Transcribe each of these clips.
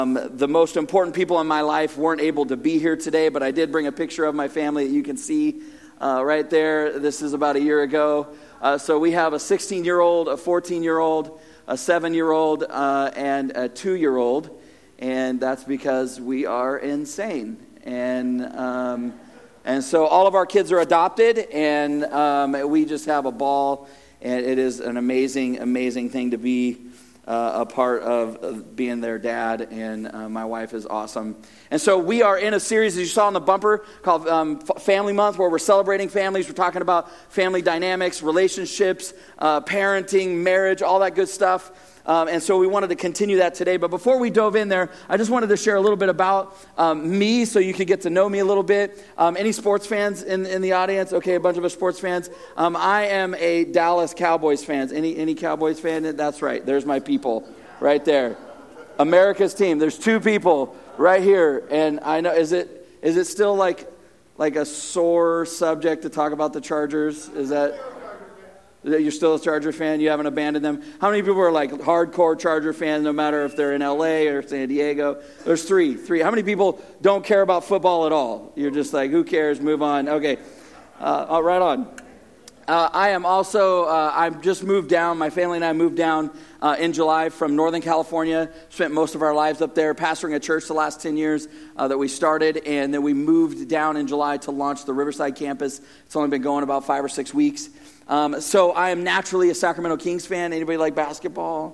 The most important people in my life weren't able to be here today, but I did bring a picture of my family that you can see right there. This is about a year ago. So we have a 16-year-old, a 14-year-old, a 7-year-old, and a 2-year-old. And that's because we are insane. And so all of our kids are adopted, and we just have a ball. And it is an amazing, amazing thing to be a part of being their dad, and my wife is awesome. And so we are in a series, as you saw on the bumper, called Family Month, where we're celebrating families. We're talking about family dynamics, relationships, parenting, marriage, all that good stuff. And so we wanted to continue that today. But before we dove in there, I just wanted to share a little bit about me so you could get to know me a little bit. Any sports fans in the audience? Okay, a bunch of us sports fans. I am a Dallas Cowboys fan. Any Cowboys fan? That's right. There's my people right there. America's team. There's 2 people right here. And I know, is it still like a sore subject to talk about the Chargers? Is that... You're still a Charger fan? You haven't abandoned them? How many people are like hardcore Charger fans, no matter if they're in LA or San Diego? There's 3. How many people don't care about football at all? You're just like, who cares? Move on. Okay. Right on. I am also, I've just moved down. My family and I moved down in July from Northern California. Spent most of our lives up there pastoring a church the last 10 years that we started. And then we moved down in July to launch the Riverside campus. It's only been going about 5 or 6 weeks. So I am naturally a Sacramento Kings fan. Anybody like basketball?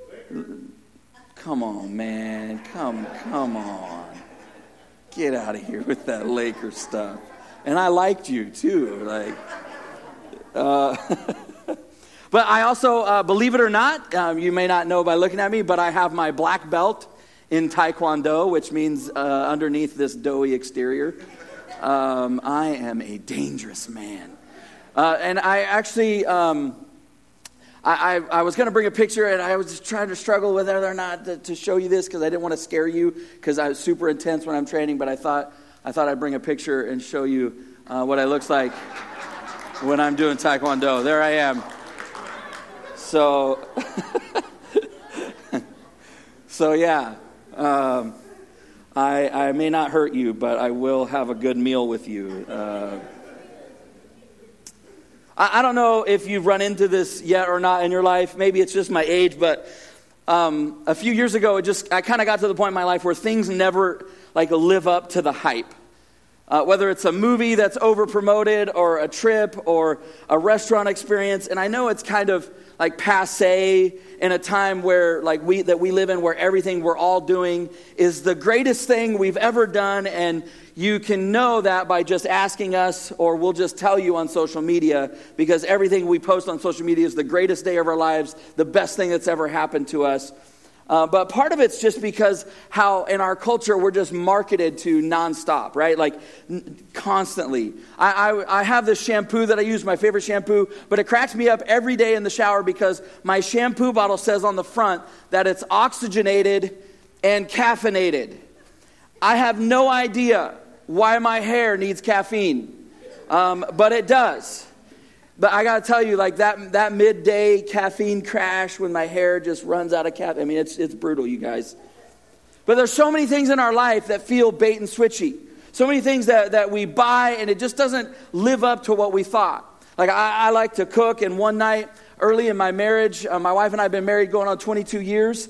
Come on, man. Come on. Get out of here with that Lakers stuff. And I liked you, too. But I also, believe it or not, you may not know by looking at me, but I have my black belt in Taekwondo, which means underneath this doughy exterior, I am a dangerous man. And I actually, I was going to bring a picture, and I was just trying to struggle with whether or not to show you this, because I didn't want to scare you, because I was super intense when I'm training. But I thought I'd bring a picture and show you what I looks like when I'm doing Taekwondo. There I am. So, yeah. I may not hurt you, but I will have a good meal with you. I don't know if you've run into this yet or not in your life. Maybe it's just my age, but a few years ago, I kind of got to the point in my life where things never live up to the hype. Whether it's a movie that's over-promoted or a trip or a restaurant experience. And I know it's kind of like passé in a time where we live in, where everything we're all doing is the greatest thing we've ever done. And you can know that by just asking us, or we'll just tell you on social media, because everything we post on social media is the greatest day of our lives, the best thing that's ever happened to us. But part of it's just because how in our culture we're just marketed to nonstop, right? Constantly. I have this shampoo that I use, my favorite shampoo, but it cracks me up every day in the shower because my shampoo bottle says on the front that it's oxygenated and caffeinated. I have no idea why my hair needs caffeine, but it does. But I got to tell you, that midday caffeine crash when my hair just runs out of caffeine. I mean, it's brutal, you guys. But there's so many things in our life that feel bait and switchy. So many things that we buy, and it just doesn't live up to what we thought. I like to cook, and one night early in my marriage, my wife and I have been married going on 22 years.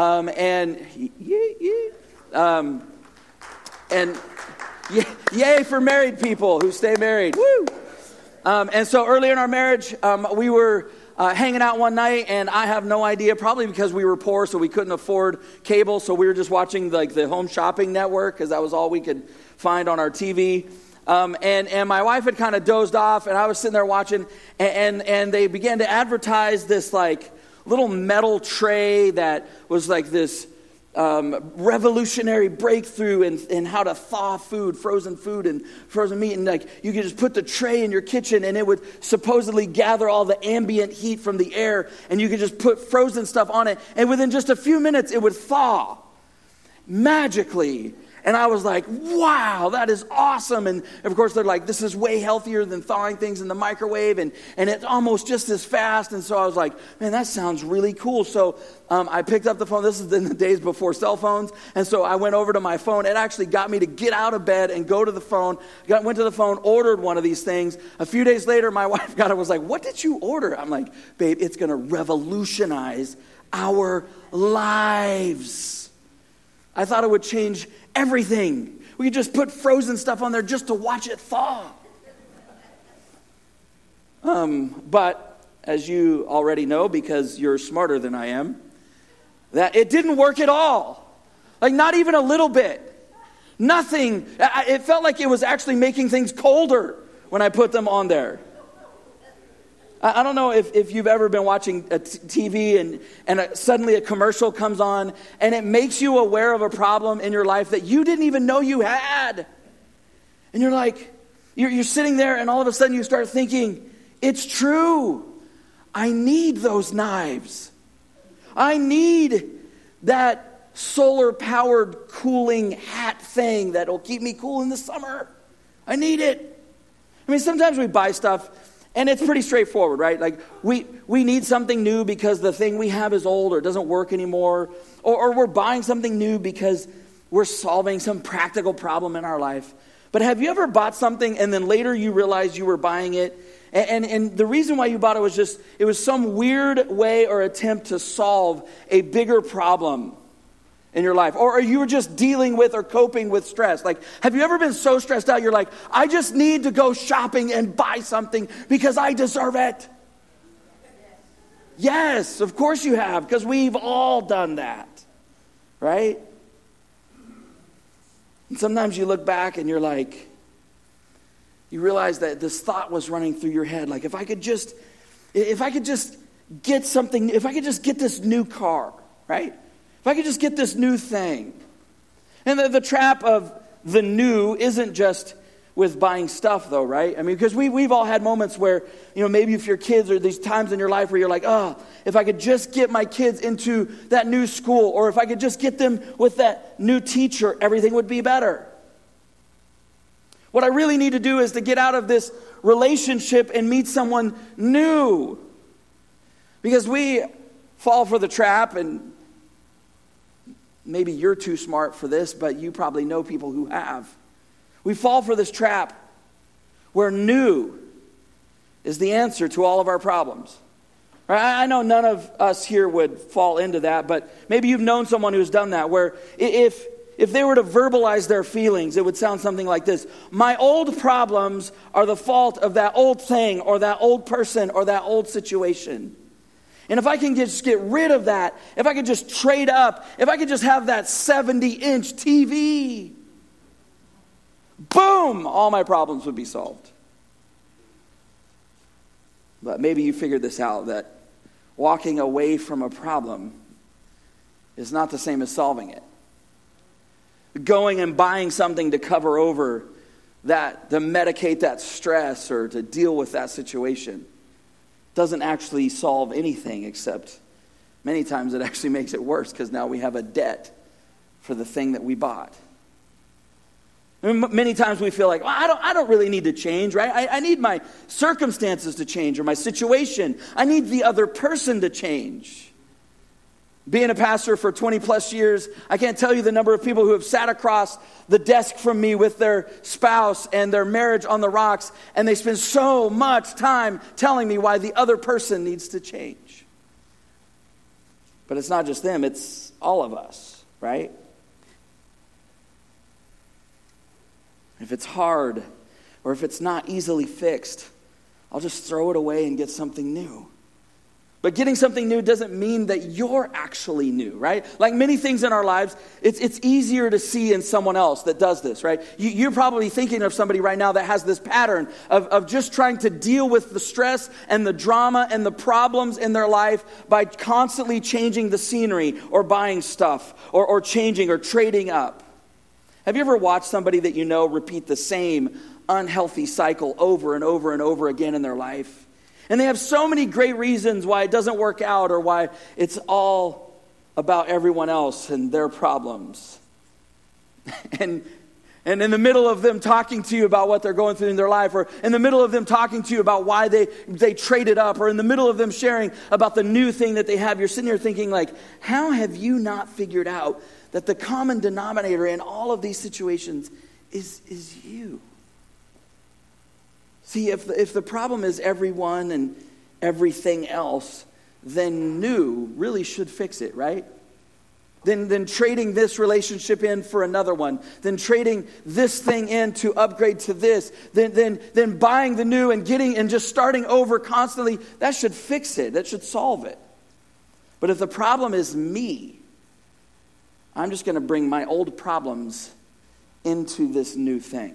Yay for married people who stay married. Woo! And so earlier in our marriage, we were hanging out one night, and I have no idea, probably because we were poor, so we couldn't afford cable, so we were just watching the Home Shopping Network, because that was all we could find on our TV. And my wife had kind of dozed off, and I was sitting there watching, and they began to advertise this little metal tray that was this revolutionary breakthrough in how to thaw frozen food and frozen meat. And you could just put the tray in your kitchen, and it would supposedly gather all the ambient heat from the air, and you could just put frozen stuff on it, and within just a few minutes it would thaw magically. And I was like, wow, that is awesome. And of course, they're like, this is way healthier than thawing things in the microwave. And it's almost just as fast. And so I was like, man, that sounds really cool. So I picked up the phone. This is in the days before cell phones. And so I went over to my phone. It actually got me to get out of bed and go to the phone. Went to the phone, ordered one of these things. A few days later, my wife got it, was like, what did you order? I'm like, babe, it's going to revolutionize our lives. I thought it would change everything. We could just put frozen stuff on there just to watch it thaw. But as you already know, because you're smarter than I am, that it didn't work at all. Like not even a little bit. Nothing. It felt like it was actually making things colder when I put them on there. I don't know if you've ever been watching a TV and suddenly a commercial comes on and it makes you aware of a problem in your life that you didn't even know you had. And you're like, you're sitting there and all of a sudden you start thinking, it's true. I need those knives. I need that solar-powered cooling hat thing that'll keep me cool in the summer. I need it. I mean, sometimes we buy stuff and it's pretty straightforward, right? Like we need something new because the thing we have is old or doesn't work anymore. Or we're buying something new because we're solving some practical problem in our life. But have you ever bought something and then later you realized you were buying it? And the reason why you bought it was just, it was some weird way or attempt to solve a bigger problem in your life. Or you were just dealing with or coping with stress. Like, have you ever been so stressed out, you're like, I just need to go shopping and buy something because I deserve it? Yes, of course you have, because we've all done that, right? And sometimes you look back and you're like, you realize that this thought was running through your head. Like, if I could just get something, if I could just get this new car, right? If I could just get this new thing. And the trap of the new isn't just with buying stuff though, right? I mean, because we've all had moments where, maybe if your kids, or these times in your life where you're like, oh, if I could just get my kids into that new school, or if I could just get them with that new teacher, everything would be better. What I really need to do is to get out of this relationship and meet someone new. Because we fall for the trap, and maybe you're too smart for this, but you probably know people who have. We fall for this trap where new is the answer to all of our problems. I know none of us here would fall into that, but maybe you've known someone who's done that, where if they were to verbalize their feelings, it would sound something like this. My old problems are the fault of that old thing or that old person or that old situation. And if I can just get rid of that, if I could just trade up, if I could just have that 70-inch TV, boom, all my problems would be solved. But maybe you figured this out, that walking away from a problem is not the same as solving it. Going and buying something to cover over that, to medicate that stress or to deal with that situation, doesn't actually solve anything, except many times it actually makes it worse, because now we have a debt for the thing that we bought. Many times we feel like, well, I don't really need to change, right? I need my circumstances to change, or my situation. I need the other person to change. Being a pastor for 20 plus years, I can't tell you the number of people who have sat across the desk from me with their spouse and their marriage on the rocks, and they spend so much time telling me why the other person needs to change. But it's not just them, it's all of us, right? If it's hard, or if it's not easily fixed, I'll just throw it away and get something new. But getting something new doesn't mean that you're actually new, right? Like many things in our lives, it's easier to see in someone else that does this, right? You're probably thinking of somebody right now that has this pattern of just trying to deal with the stress and the drama and the problems in their life by constantly changing the scenery or buying stuff or changing or trading up. Have you ever watched somebody that you know repeat the same unhealthy cycle over and over and over again in their life? And they have so many great reasons why it doesn't work out, or why it's all about everyone else and their problems. And in the middle of them talking to you about what they're going through in their life, or in the middle of them talking to you about why they traded up, or in the middle of them sharing about the new thing that they have, you're sitting here thinking like, how have you not figured out that the common denominator in all of these situations is you? See, if the problem is everyone and everything else, then new really should fix it, right? Then trading this relationship in for another one, then trading this thing in to upgrade to this, then buying the new and getting and just starting over constantly, that should fix it. That should solve it. But if the problem is me, I'm just going to bring my old problems into this new thing.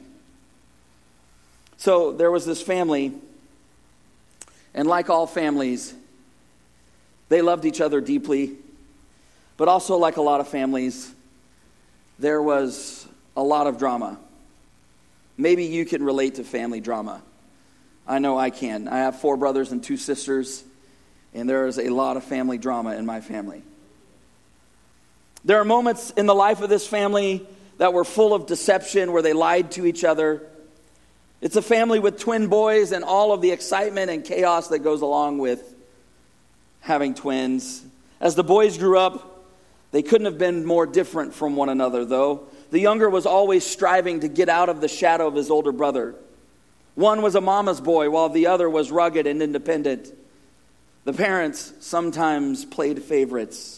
So there was this family, and like all families, they loved each other deeply. But also, like a lot of families, there was a lot of drama. Maybe you can relate to family drama. I know I can. I have 4 brothers and 2 sisters, and there is a lot of family drama in my family. There are moments in the life of this family that were full of deception, where they lied to each other. It's a family with twin boys and all of the excitement and chaos that goes along with having twins. As the boys grew up, they couldn't have been more different from one another, though. The younger was always striving to get out of the shadow of his older brother. One was a mama's boy, while the other was rugged and independent. The parents sometimes played favorites.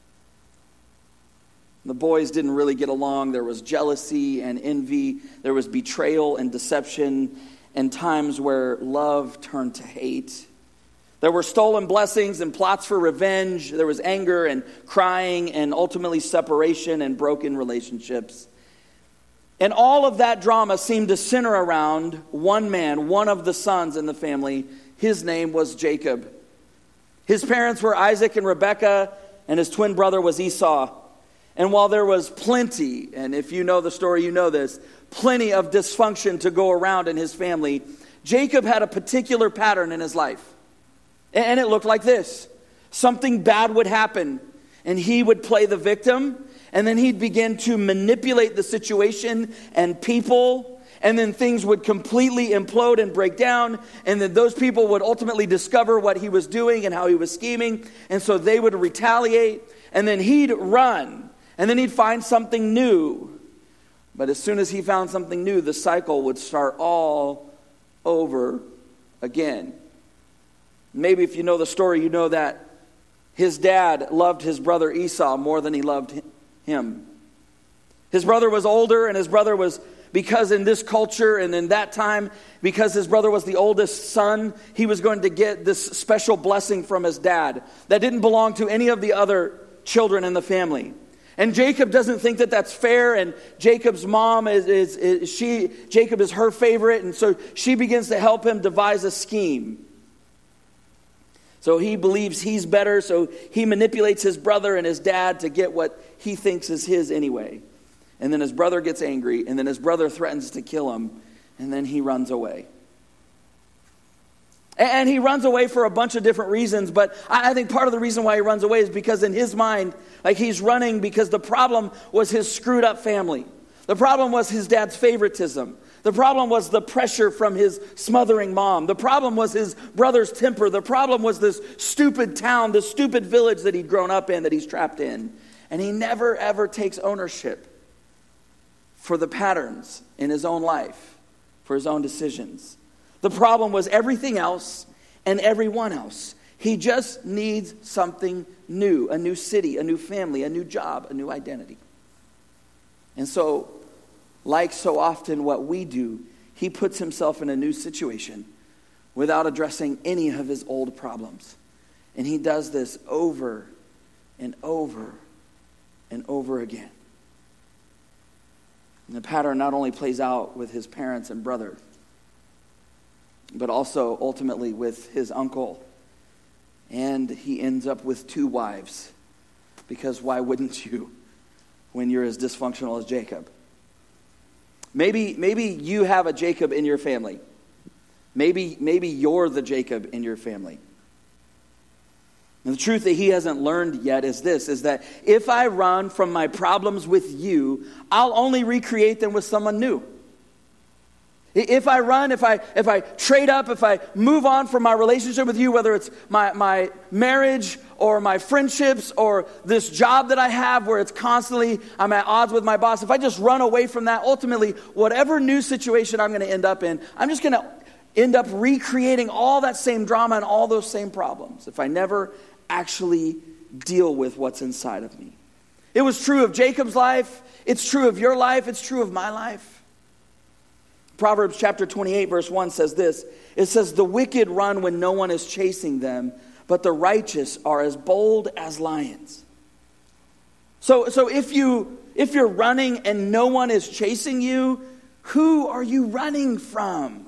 The boys didn't really get along. There was jealousy and envy. There was betrayal and deception, and times where love turned to hate. There were stolen blessings and plots for revenge. There was anger and crying and ultimately separation and broken relationships. And all of that drama seemed to center around one man, one of the sons in the family. His name was Jacob. His parents were Isaac and Rebekah, and his twin brother was Esau. And while there was plenty, and if you know the story, you know this, plenty of dysfunction to go around in his family, Jacob had a particular pattern in his life. And it looked like this. Something bad would happen, and he would play the victim, and then he'd begin to manipulate the situation and people, and then things would completely implode and break down, and then those people would ultimately discover what he was doing and how he was scheming, and so they would retaliate, and then he'd run, and then he'd find something new. But as soon as he found something new, the cycle would start all over again. Maybe if you know the story, you know that his dad loved his brother Esau more than he loved him. His brother was older, and his brother was, because in this culture and in that time, because his brother was the oldest son, he was going to get this special blessing from his dad that didn't belong to any of the other children in the family. And Jacob doesn't think that that's fair, and Jacob's mom Jacob is her favorite, and so she begins to help him devise a scheme. So he believes he's better, so he manipulates his brother and his dad to get what he thinks is his anyway. And then his brother gets angry, and then his brother threatens to kill him, and then he runs away. And he runs away for a bunch of different reasons, but I think part of the reason why he runs away is because in his mind, like he's running because the problem was his screwed up family. The problem was his dad's favoritism. The problem was the pressure from his smothering mom. The problem was his brother's temper. The problem was this stupid town, this stupid village that he'd grown up in, that he's trapped in. And he never, ever takes ownership for the patterns in his own life, for his own decisions. The problem was everything else and everyone else. He just needs something new, a new city, a new family, a new job, a new identity. And so, like so often what we do, he puts himself in a new situation without addressing any of his old problems. And he does this over and over and over again. And the pattern not only plays out with his parents and brother, but also ultimately with his uncle. And he ends up with 2 wives. Because why wouldn't you when you're as dysfunctional as Jacob? Maybe you have a Jacob in your family. Maybe you're the Jacob in your family. And the truth that he hasn't learned yet is this, is that if I run from my problems with you, I'll only recreate them with someone new. If I run, if I trade up, if I move on from my relationship with you, whether it's my marriage or my friendships or this job that I have where it's constantly, I'm at odds with my boss, if I just run away from that, ultimately, whatever new situation I'm going to end up in, I'm just going to end up recreating all that same drama and all those same problems if I never actually deal with what's inside of me. It was true of Jacob's life. It's true of your life. It's true of my life. Proverbs chapter 28 verse 1 says this. It says, the wicked run when no one is chasing them, but the righteous are as bold as lions. So if you're running and no one is chasing you, who are you running from?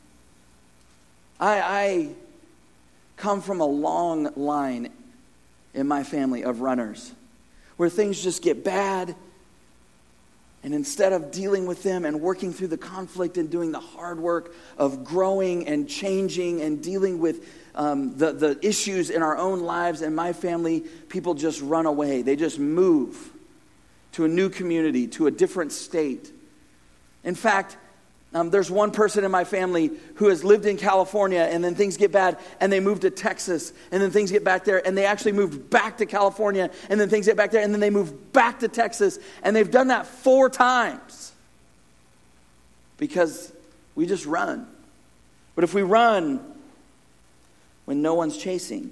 I come from a long line in my family of runners where things just get bad. And instead of dealing with them and working through the conflict and doing the hard work of growing and changing and dealing with the issues in our own lives and my family, people just run away. They just move to a new community, to a different state. In fact, there's one person in my family who has lived in California, and then things get bad, and they move to Texas, and then things get back there, and they actually moved back to California, and then things get back there, and then they move back to Texas, and they've done that 4 times because we just run. But if we run when no one's chasing,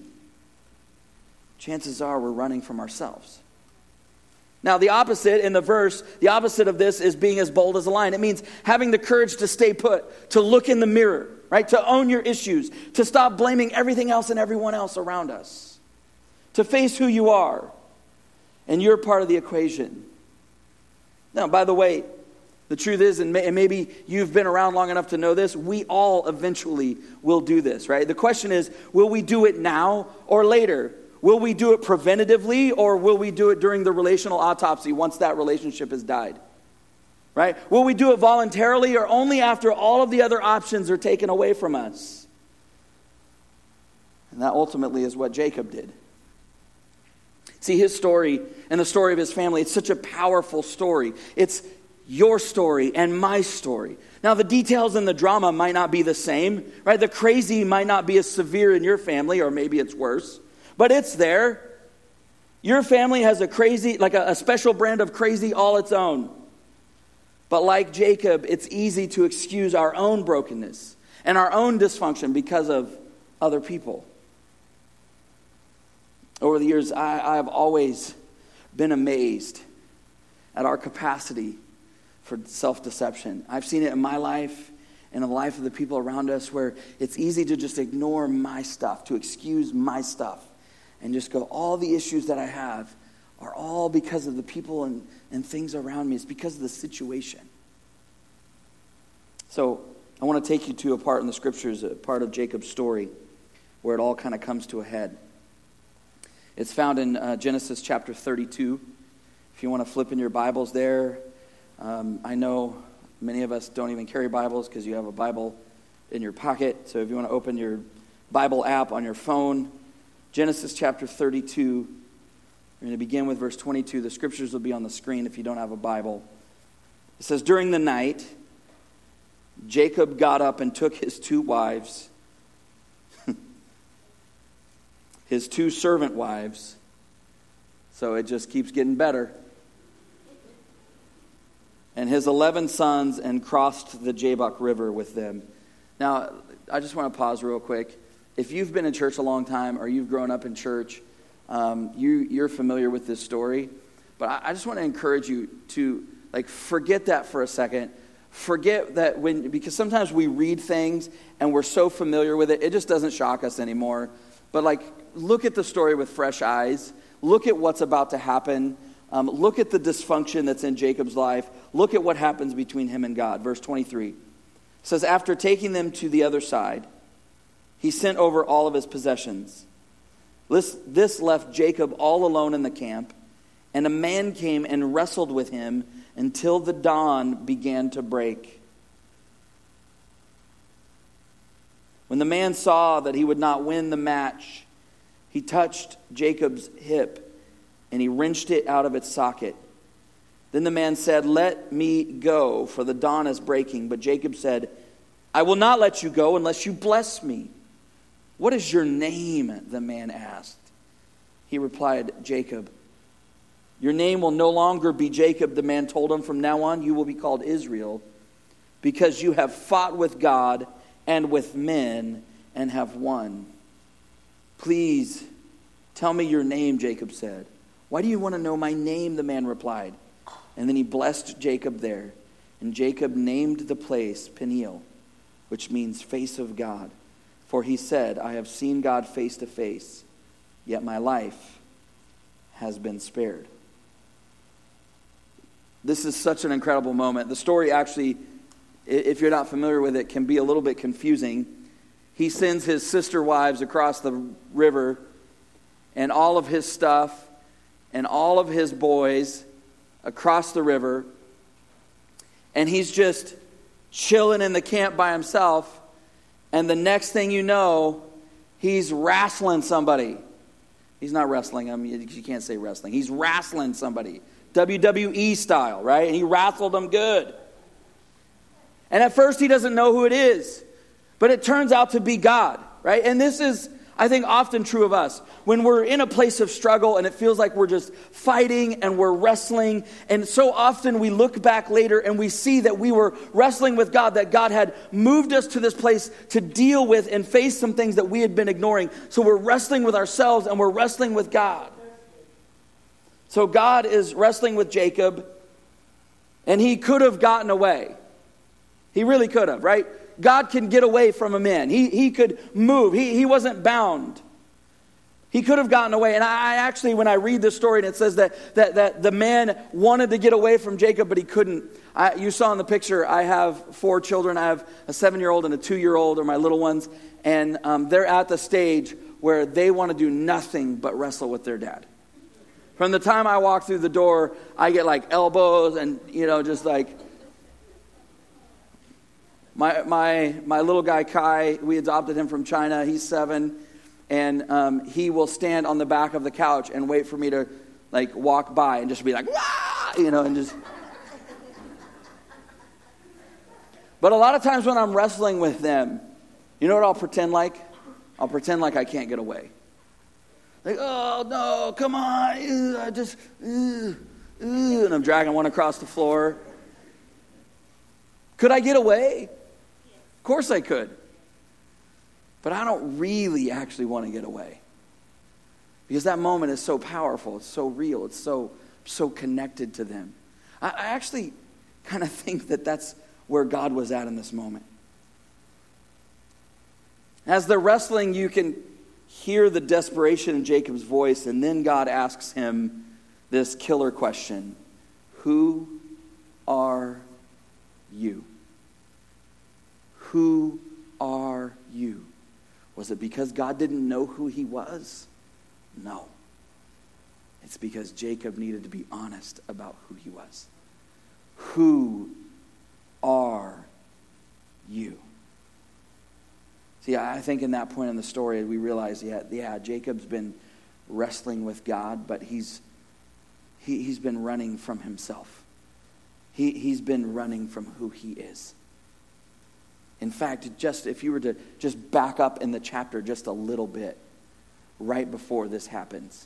chances are we're running from ourselves. Now, the opposite in the verse, the opposite of this is being as bold as a lion. It means having the courage to stay put, to look in the mirror, right? To own your issues, to stop blaming everything else and everyone else around us, to face who you are, and you're part of the equation. Now, by the way, the truth is, and maybe you've been around long enough to know this, we all eventually will do this, right? The question is, will we do it now or later? Will we do it preventatively, or will we do it during the relational autopsy once that relationship has died? Right? Will we do it voluntarily or only after all of the other options are taken away from us? And that ultimately is what Jacob did. See, his story and the story of his family, it's such a powerful story. It's your story and my story. Now, the details and the drama might not be the same, right? The crazy might not be as severe in your family, or maybe it's worse. But it's there. Your family has a crazy, like a special brand of crazy all its own. But like Jacob, it's easy to excuse our own brokenness and our own dysfunction because of other people. Over the years, I have always been amazed at our capacity for self-deception. I've seen it in my life and in the life of the people around us where it's easy to just ignore my stuff, to excuse my stuff. And just go, all the issues that I have are all because of the people and things around me. It's because of the situation. So I want to take you to a part in the scriptures, a part of Jacob's story, where it all kind of comes to a head. It's found in Genesis chapter 32. If you want to flip in your Bibles there. I know many of us don't even carry Bibles because you have a Bible in your pocket. So if you want to open your Bible app on your phone, Genesis chapter 32, we're going to begin with verse 22. The scriptures will be on the screen if you don't have a Bible. It says, during the night, Jacob got up and took his 2 wives, his 2 servant wives, so it just keeps getting better, and his 11 sons, and crossed the Jabbok River with them. Now, I just want to pause real quick. If you've been in church a long time or you've grown up in church, you're familiar with this story. But I just want to encourage you to forget that for a second. Forget that because sometimes we read things and we're so familiar with it, it just doesn't shock us anymore. But look at the story with fresh eyes. Look at what's about to happen. Look at the dysfunction that's in Jacob's life. Look at what happens between him and God. Verse 23 says, after taking them to the other side, he sent over all of his possessions. This left Jacob all alone in the camp, and a man came and wrestled with him until the dawn began to break. When the man saw that he would not win the match, He touched Jacob's hip, and he wrenched it out of its socket. Then the man said, "Let me go, for the dawn is breaking." But Jacob said, "I will not let you go unless you bless me." "What is your name?" the man asked. He replied, "Jacob." "Your name will no longer be Jacob," the man told him. "From now on you will be called Israel, because you have fought with God and with men and have won." "Please tell me your name," Jacob said. "Why do you want to know my name?" the man replied. And then he blessed Jacob there. And Jacob named the place Peniel, which means face of God. For he said, "I have seen God face to face, yet my life has been spared." This is such an incredible moment. The story actually, if you're not familiar with it, can be a little bit confusing. He sends his sister wives across the river and all of his stuff and all of his boys across the river. And he's just chilling in the camp by himself. And the next thing you know, he's wrestling somebody. He's not wrestling. I mean, you can't say wrestling. He's wrestling somebody. WWE style, right? And he wrestled them good. And at first he doesn't know who it is. But it turns out to be God, right? And this is, I think, often true of us. When we're in a place of struggle and it feels like we're just fighting and we're wrestling. And so often we look back later and we see that we were wrestling with God, that God had moved us to this place to deal with and face some things that we had been ignoring. So we're wrestling with ourselves and we're wrestling with God. So God is wrestling with Jacob, and he could have gotten away. He really could have, right? God can get away from a man. He could move. He wasn't bound. He could have gotten away. And I actually, when I read this story, and it says that the man wanted to get away from Jacob, but he couldn't. You saw in the picture, I have 4 children. I have a 7-year-old and a 2-year-old, are my little ones. And they're at the stage where they want to do nothing but wrestle with their dad. From the time I walk through the door, I get like elbows and, just like... My little guy Kai, we adopted him from China. He's 7, and he will stand on the back of the couch and wait for me to like walk by and just be like, "Wah!" and just. But a lot of times when I'm wrestling with them, you know what I'll pretend like? I'll pretend like I can't get away. Like, "Oh no, come on, and I'm dragging one across the floor. Could I get away? Of course I could. But I don't really actually want to get away. Because that moment is so powerful. It's so real. It's so connected to them. I actually kind of think that that's where God was at in this moment. As they're wrestling, you can hear the desperation in Jacob's voice. And then God asks him this killer question. Who are you? Who are you? Was it because God didn't know who he was? No. It's because Jacob needed to be honest about who he was. Who are you? See, I think in that point in the story, we realize, yeah, Jacob's been wrestling with God, but he's been running from himself. He's been running from who he is. In fact, if you were to just back up in the chapter just a little bit, right before this happens,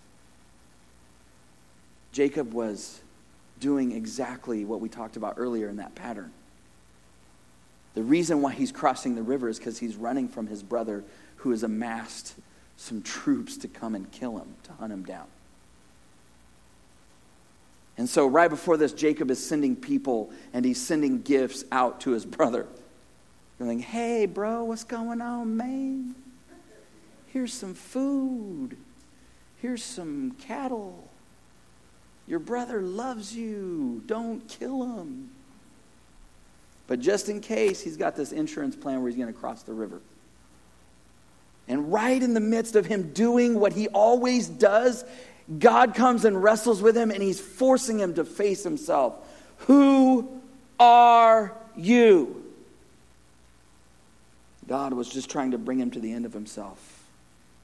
Jacob was doing exactly what we talked about earlier in that pattern. The reason why he's crossing the river is because he's running from his brother who has amassed some troops to come and kill him, to hunt him down. And so right before this, Jacob is sending people and he's sending gifts out to his brother. They're like, "Hey, bro, what's going on, man? Here's some food. Here's some cattle. Your brother loves you. Don't kill him." But just in case, he's got this insurance plan where he's going to cross the river. And right in the midst of him doing what he always does, God comes and wrestles with him, and he's forcing him to face himself. Who are you? God was just trying to bring him to the end of himself.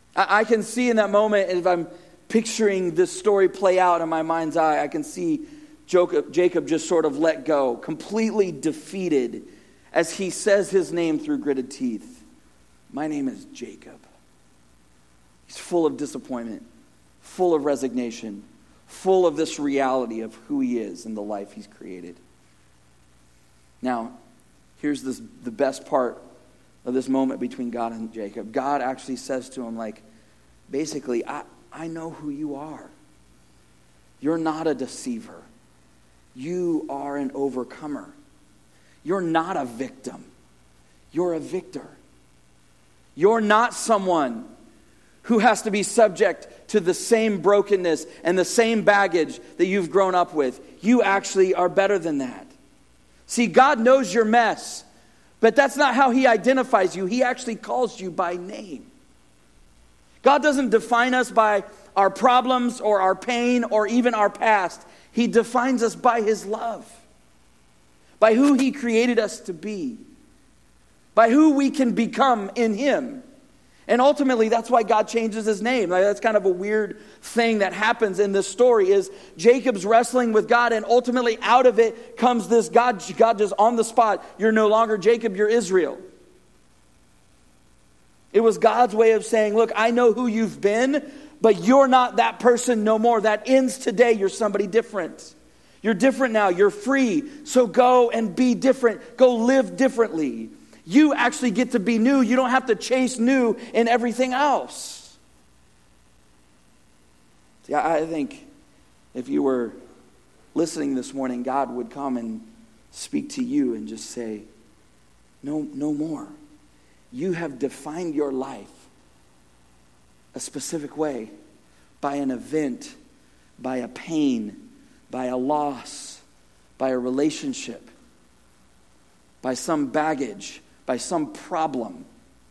I can see in that moment, if I'm picturing this story play out in my mind's eye, I can see Jacob just sort of let go, completely defeated as he says his name through gritted teeth. My name is Jacob. He's full of disappointment, full of resignation, full of this reality of who he is and the life he's created. Now, here's the best part of this moment between God and Jacob. God actually says to him, like, basically, I know who you are. You're not a deceiver. You are an overcomer. You're not a victim. You're a victor. You're not someone who has to be subject to the same brokenness and the same baggage that you've grown up with. You actually are better than that. See, God knows your mess, but that's not how he identifies you. He actually calls you by name. God doesn't define us by our problems or our pain or even our past. He defines us by his love, by who he created us to be, by who we can become in him. And ultimately, that's why God changes his name. Like, that's kind of a weird thing that happens in this story is Jacob's wrestling with God, and ultimately out of it comes this God just on the spot. You're no longer Jacob, you're Israel. It was God's way of saying, look, I know who you've been, but you're not that person no more. That ends today. You're somebody different. You're different now. You're free. So go and be different. Go live differently. You actually get to be new. You don't have to chase new in everything else. See, I think if you were listening this morning, God would come and speak to you and just say, no more. You have defined your life a specific way by an event, by a pain, by a loss, by a relationship, by some baggage, by some problem,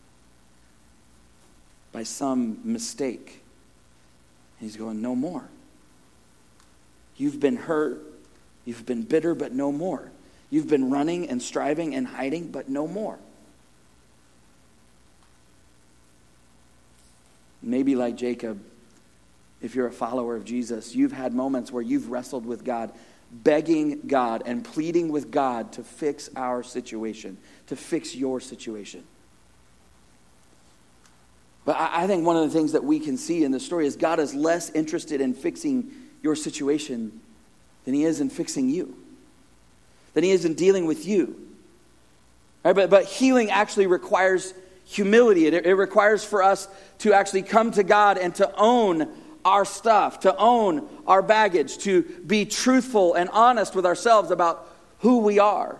by some mistake. He's going, no more. You've been hurt, you've been bitter, but no more. You've been running and striving and hiding, but no more. Maybe like Jacob, if you're a follower of Jesus, you've had moments where you've wrestled with God, begging God and pleading with God to fix our situation, to fix your situation. But I think one of the things that we can see in this story is God is less interested in fixing your situation than he is in fixing you, than he is in dealing with you. Right? But healing actually requires humility. It requires for us to actually come to God and to own our stuff, to own our baggage, to be truthful and honest with ourselves about who we are.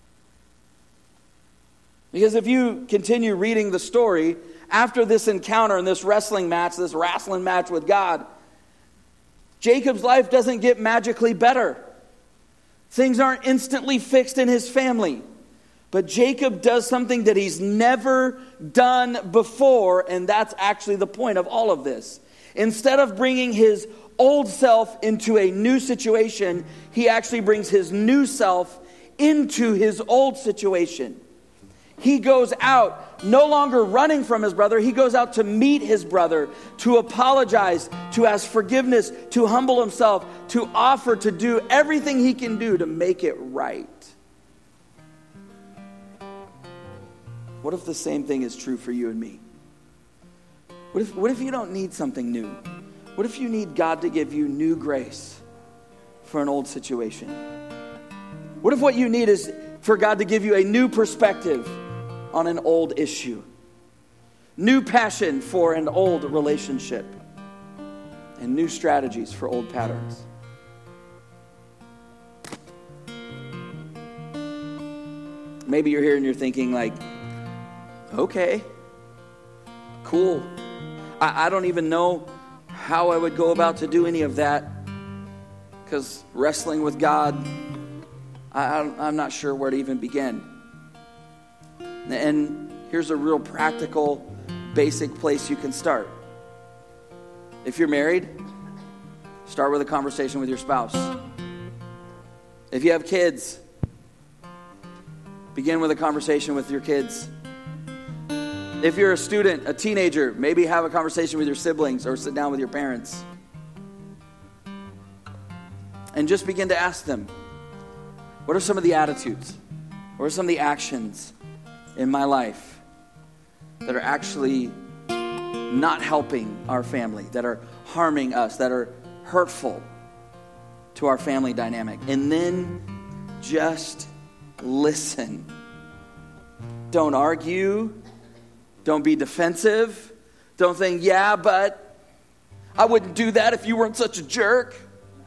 Because if you continue reading the story, after this encounter and this wrestling match with God, Jacob's life doesn't get magically better. Things aren't instantly fixed in his family. But Jacob does something that he's never done before, and that's actually the point of all of this. Instead of bringing his old self into a new situation, he actually brings his new self into his old situation. He goes out, no longer running from his brother. He goes out to meet his brother, to apologize, to ask forgiveness, to humble himself, to offer to do everything he can do to make it right. What if the same thing is true for you and me? What if you don't need something new? What if you need God to give you new grace for an old situation? What if what you need is for God to give you a new perspective on an old issue? New passion for an old relationship, and new strategies for old patterns. Maybe you're here and you're thinking like, okay, cool. I don't even know how I would go about to do any of that, because wrestling with God, I'm not sure where to even begin. And here's a real practical, basic place you can start. If you're married, start with a conversation with your spouse. If you have kids, begin with a conversation with your kids. If you're a student, a teenager, maybe have a conversation with your siblings or sit down with your parents. And just begin to ask them, what are some of the attitudes? What are some of the actions in my life that are actually not helping our family, that are harming us, that are hurtful to our family dynamic? And then just listen. Don't argue. Don't be defensive. Don't think, yeah, but I wouldn't do that if you weren't such a jerk.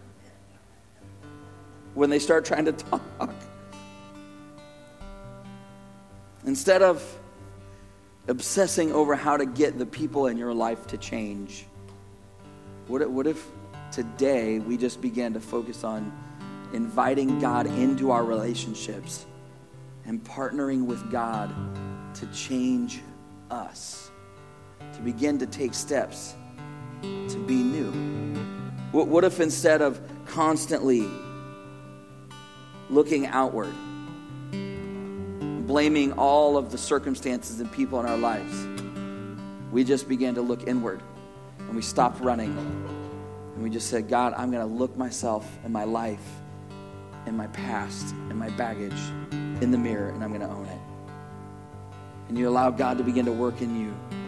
When they start trying to talk, instead of obsessing over how to get the people in your life to change, what if today we just began to focus on inviting God into our relationships and partnering with God to change us, to begin to take steps to be new? What if instead of constantly looking outward, blaming all of the circumstances and people in our lives, we just began to look inward and we stopped running and we just said, God, I'm going to look myself and my life and my past and my baggage in the mirror, and I'm going to own it. And you allow God to begin to work in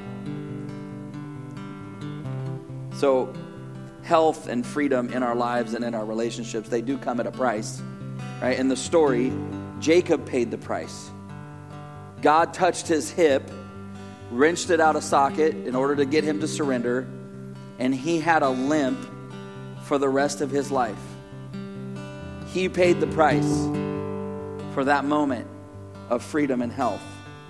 you. So health and freedom in our lives and in our relationships, they do come at a price. Right? In the story, Jacob paid the price. God touched his hip, wrenched it out of socket in order to get him to surrender, and he had a limp for the rest of his life. He paid the price for that moment of freedom and health.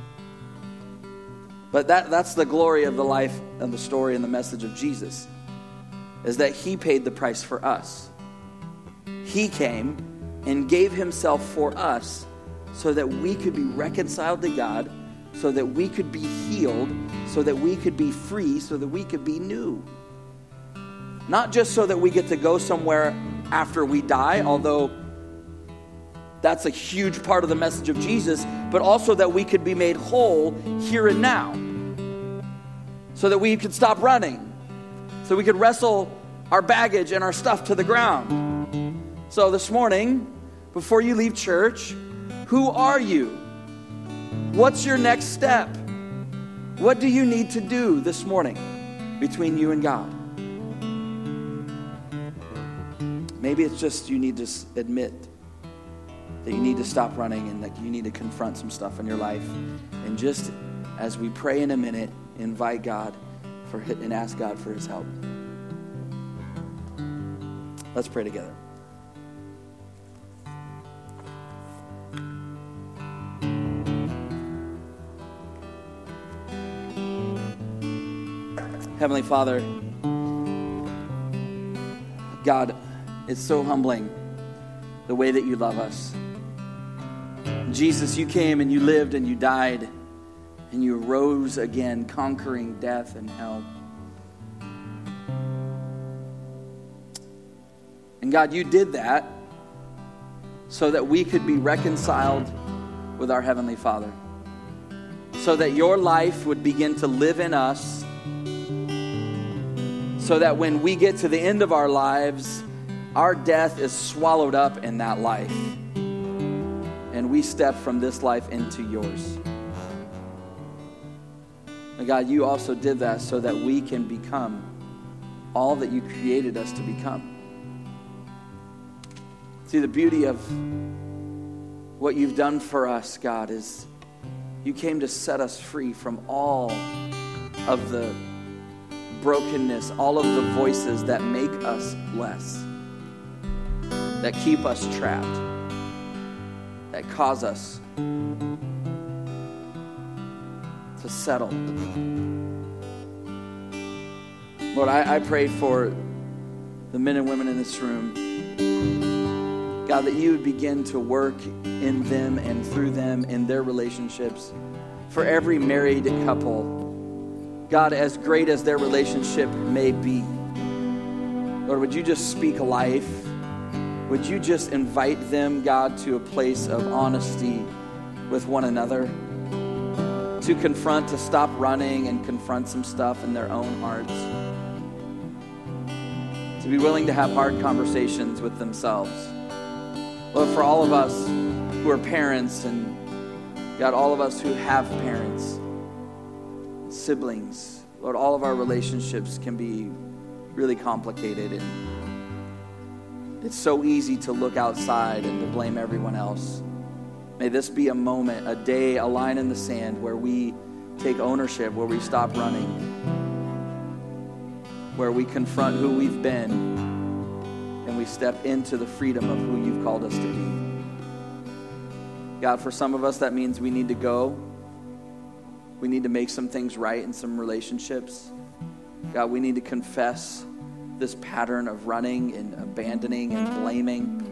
But that's the glory of the life and the story and the message of Jesus, is that he paid the price for us. He came and gave himself for us so that we could be reconciled to God, so that we could be healed, so that we could be free, so that we could be new. Not just so that we get to go somewhere after we die, although that's a huge part of the message of Jesus, but also that we could be made whole here and now, so that we could stop running, so we could wrestle our baggage and our stuff to the ground. So this morning, before you leave church, who are you? What's your next step? What do you need to do this morning between you and God? Maybe it's just you need to admit that you need to stop running and that you need to confront some stuff in your life. And just as we pray in a minute, invite God and ask God for his help. Let's pray together. Heavenly Father, God, it's so humbling the way that you love us. Jesus, you came and you lived and you died and you rose again, conquering death and hell. And God, you did that so that we could be reconciled with our Heavenly Father, so that your life would begin to live in us, so that when we get to the end of our lives, our death is swallowed up in that life, and we step from this life into yours. And God, you also did that so that we can become all that you created us to become. See, the beauty of what you've done for us, God, is you came to set us free from all of the brokenness, all of the voices that make us less, that keep us trapped, that cause us to settle. Lord, I pray for the men and women in this room, God, that you would begin to work in them and through them in their relationships. For every married couple, God, as great as their relationship may be, Lord, would you just speak life? Would you just invite them, God, to a place of honesty with one another? to confront, to stop running and confront some stuff in their own hearts. To be willing to have hard conversations with themselves. Lord, for all of us who are parents, and God, all of us who have parents, siblings, Lord, all of our relationships can be really complicated, and it's so easy to look outside and to blame everyone else. May this be a moment, a day, a line in the sand where we take ownership, where we stop running, where we confront who we've been, and we step into the freedom of who you've called us to be. God, for some of us, that means we need to go. We need to make some things right in some relationships. God, we need to confess this pattern of running and abandoning and blaming.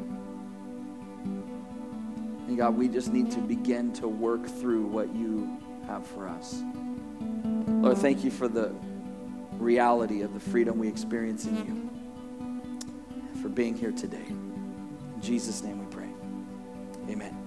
And God, we just need to begin to work through what you have for us. Lord, thank you for the reality of the freedom we experience in you, for being here today. In Jesus' name we pray. Amen.